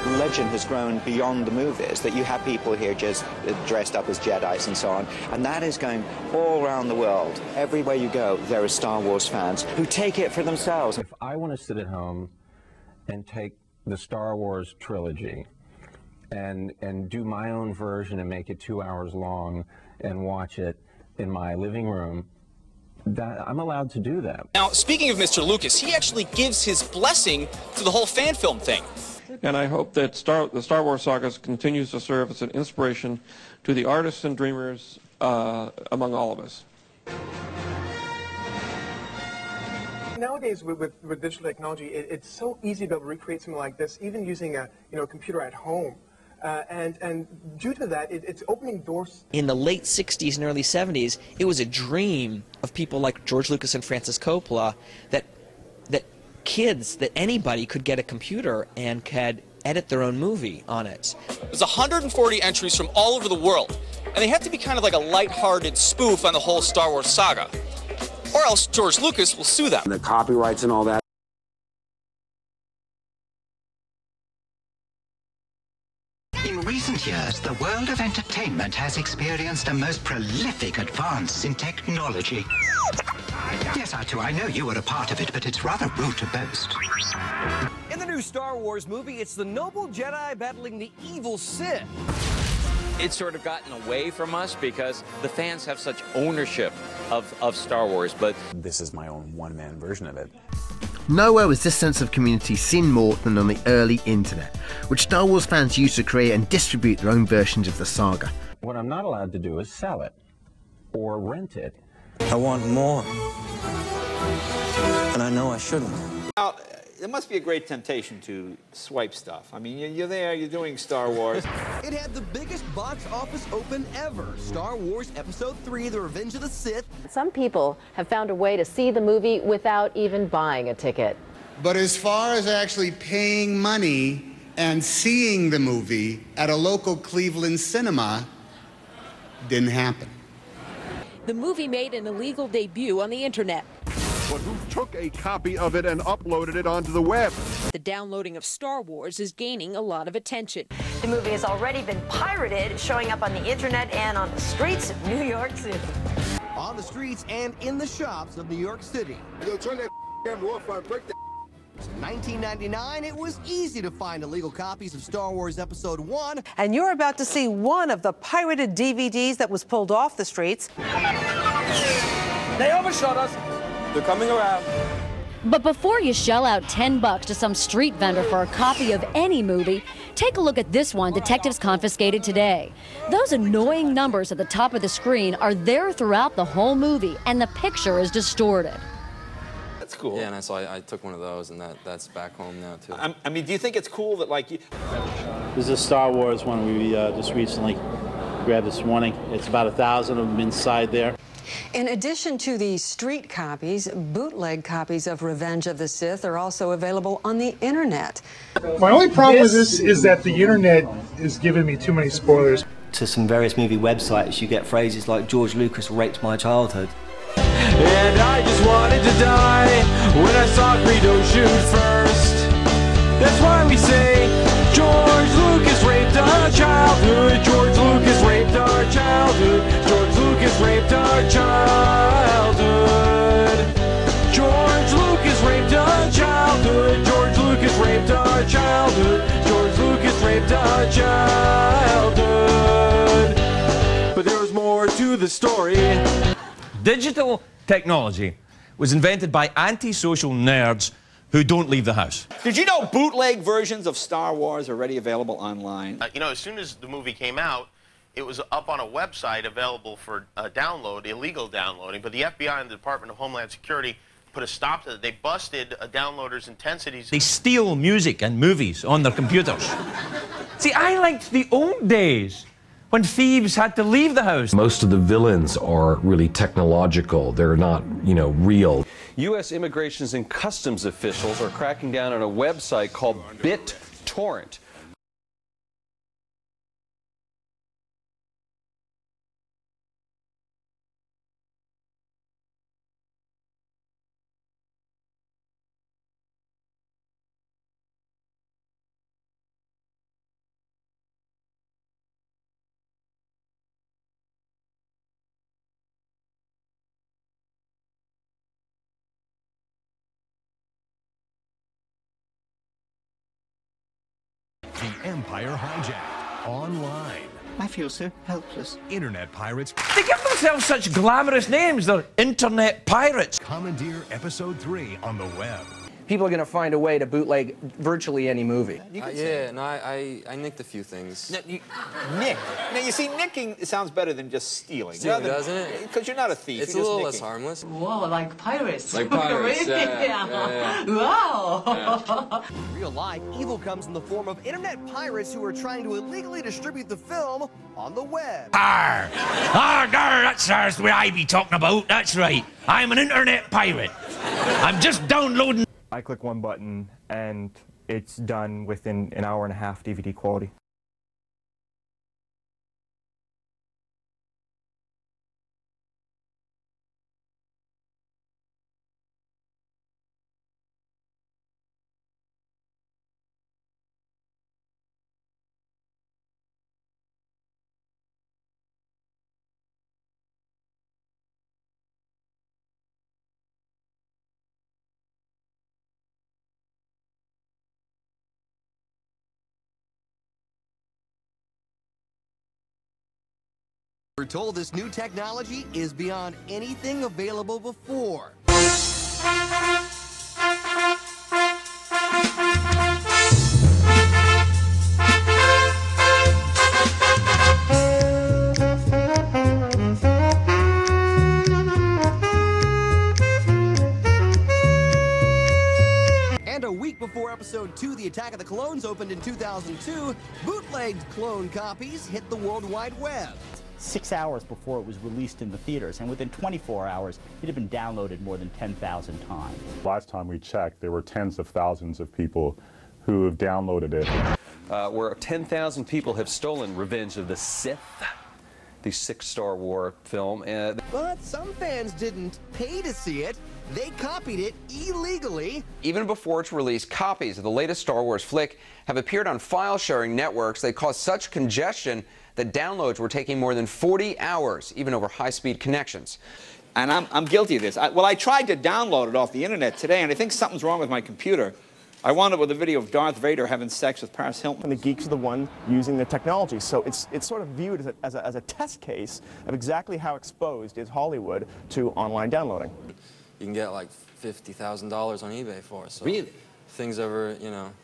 legend has grown beyond the movies, that you have people here just dressed up as Jedis and so on, and that is going all around the world. Everywhere you go, there are Star Wars fans who take it for themselves. If I want to sit at home and take the Star Wars trilogy and do my own version and make it 2 hours long and watch it in my living room, I'm allowed to do that. Now, speaking of Mr. Lucas, he actually gives his blessing to the whole fan film thing. And I hope that the Star Wars saga continues to serve as an inspiration to the artists and dreamers among all of us. Nowadays, with digital technology, it's so easy to be able to recreate something like this, even using a computer at home. And due to that, it's opening doors. In the late 60s and early 70s, it was a dream of people like George Lucas and Francis Coppola that anybody could get a computer and could edit their own movie on it. There's 140 entries from all over the world, and they have to be kind of like a lighthearted spoof on the whole Star Wars saga, or else George Lucas will sue them. The copyrights and all that. In recent years, the world of entertainment has experienced a most prolific advance in technology. Yes, Artu, I know you were a part of it, but it's rather rude to boast. In the new Star Wars movie, it's the noble Jedi battling the evil Sith. It's sort of gotten away from us because the fans have such ownership of Star Wars, but this is my own one-man version of it. Nowhere was this sense of community seen more than on the early internet, which Star Wars fans used to create and distribute their own versions of the saga. What I'm not allowed to do is sell it or rent it. I want more, and I know I shouldn't. Now, it must be a great temptation to swipe stuff. I mean, you're there, you're doing Star Wars. It had the biggest box office open ever. Star Wars Episode 3, The Revenge of the Sith. Some people have found a way to see the movie without even buying a ticket. But as far as actually paying money and seeing the movie at a local Cleveland cinema, didn't happen. The movie made an illegal debut on the internet. But who took a copy of it and uploaded it onto the web? The downloading of Star Wars is gaining a lot of attention. The movie has already been pirated, showing up on the internet and on the streets of New York City. On the streets and in the shops of New York City. Yo, turn that off, I break that. In 1999, it was easy to find illegal copies of Star Wars Episode 1. And you're about to see one of the pirated DVDs that was pulled off the streets. They overshot us. They're coming around. But before you shell out $10 to some street vendor for a copy of any movie, take a look at this one detectives confiscated today. Those annoying numbers at the top of the screen are there throughout the whole movie, and the picture is distorted. That's cool. Yeah, and so I took one of those, and that's back home now, too. I mean, do you think it's cool that, like... This is a Star Wars one we just recently grabbed this morning. It's about 1,000 of them inside there. In addition to the street copies, bootleg copies of Revenge of the Sith are also available on the internet. My only problem with this is that the internet is giving me too many spoilers. To some various movie websites, you get phrases like George Lucas raped my childhood. And I just wanted to die when I saw Greedo shoot first. That's why we say George Lucas raped our childhood. George Lucas raped our childhood. George Lucas raped our childhood. George Lucas raped our childhood. George Lucas raped our childhood. George Lucas raped our childhood. But there was more to the story. Digital technology was invented by antisocial nerds who don't leave the house. Did you know bootleg versions of Star Wars are already available online? You know, as soon as the movie came out, it was up on a website available for download, illegal downloading, but the FBI and the Department of Homeland Security put a stop to it. They busted a downloader's intensities. They steal music and movies on their computers. See, I liked the old days when thieves had to leave the house. Most of the villains are really technological. They're not, real. U.S. Immigration and Customs officials are cracking down on a website called BitTorrent. watching Empire Hijacked online. I feel so helpless. Internet pirates. They give themselves such glamorous names. They're internet pirates. Commandeer Episode 3 on the web. People are going to find a way to bootleg virtually any movie. I nicked a few things. Nick. Now, you see, nicking sounds better than just stealing. Doesn't it? Because you're not a thief. It's a you're little just less harmless. Whoa, like pirates. Like pirates, Really? yeah. Wow. In real life, evil comes in the form of internet pirates who are trying to illegally distribute the film on the web. Arr! Arr, that's what I be talking about. That's right. I'm an internet pirate. I'm just downloading. I click one button and it's done within an hour and a half DVD quality. We're told this new technology is beyond anything available before. And a week before Episode 2, The Attack of the Clones opened in 2002, bootlegged clone copies hit the World Wide Web. 6 hours before it was released in the theaters, and within 24 hours, it had been downloaded more than 10,000 times. Last time we checked, there were tens of thousands of people who have downloaded it. Where 10,000 people have stolen Revenge of the Sith, the 6th Star Wars film. But some fans didn't pay to see it. They copied it illegally. Even before its release, copies of the latest Star Wars flick have appeared on file-sharing networks. They caused such congestion that downloads were taking more than 40 hours, even over high-speed connections. And I'm guilty of this. I tried to download it off the internet today, and I think something's wrong with my computer. I wound up with a video of Darth Vader having sex with Paris Hilton. And the geeks are the one using the technology, so it's sort of viewed as a test case of exactly how exposed is Hollywood to online downloading. You can get like $50,000 on eBay for it. So really? Things ever, you know,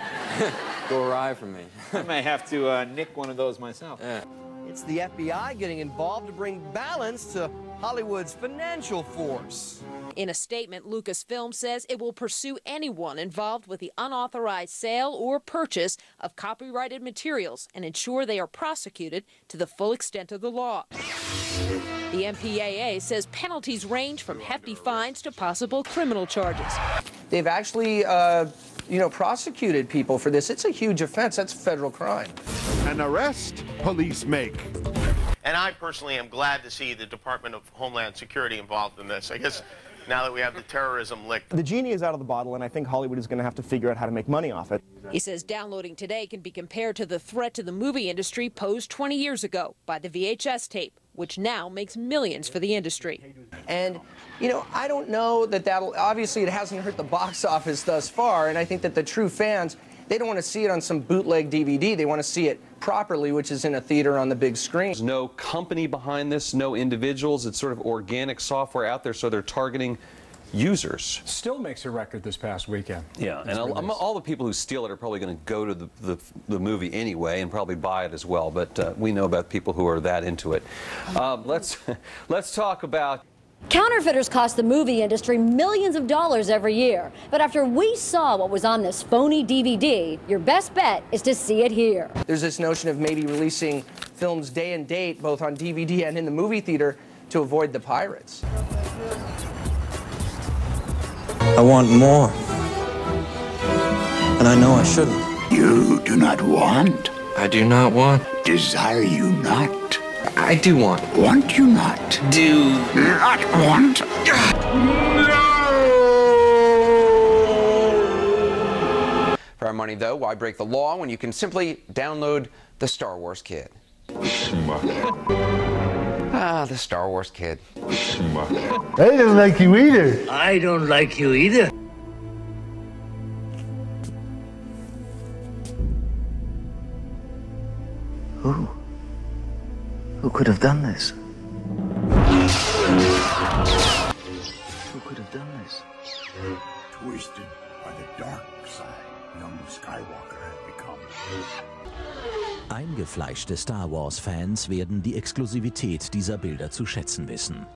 go awry for me. I may have to nick one of those myself. Yeah. It's the FBI getting involved to bring balance to Hollywood's financial force. In a statement, Lucasfilm says it will pursue anyone involved with the unauthorized sale or purchase of copyrighted materials and ensure they are prosecuted to the full extent of the law. The MPAA says penalties range from hefty fines to possible criminal charges. They've actually, prosecuted people for this. It's a huge offense. That's a federal crime. An arrest police make. And I personally am glad to see the Department of Homeland Security involved in this. I guess now that we have the terrorism licked. The genie is out of the bottle, and I think Hollywood is going to have to figure out how to make money off it. He says downloading today can be compared to the threat to the movie industry posed 20 years ago by the VHS tape, which now makes millions for the industry. And, I don't know that'll, obviously it hasn't hurt the box office thus far, and I think that the true fans, they don't want to see it on some bootleg DVD. They want to see it properly, which is in a theater on the big screen. There's no company behind this, no individuals. It's sort of organic software out there, so they're targeting users. Still makes a record this past weekend. Yeah, and all the people who steal it are probably going to go to the movie anyway and probably buy it as well, but we know about people who are that into it. Let's talk about... Counterfeiters cost the movie industry millions of dollars every year. But after we saw what was on this phony DVD, your best bet is to see it here. There's this notion of maybe releasing films day and date, both on DVD and in the movie theater, to avoid the pirates. I want more. And I know I shouldn't. You do not want? I do not want. Desire you not? I do want. Want you not? Do not want? For our money, though, why break the law when you can simply download the Star Wars Kid? The Star Wars Kid. I don't like you either. I don't like you either. Who could have done this? Who could have done this? Twisted by the dark side, young Skywalker has become. Eingefleischte Star Wars-Fans werden die Exklusivität dieser Bilder zu schätzen wissen.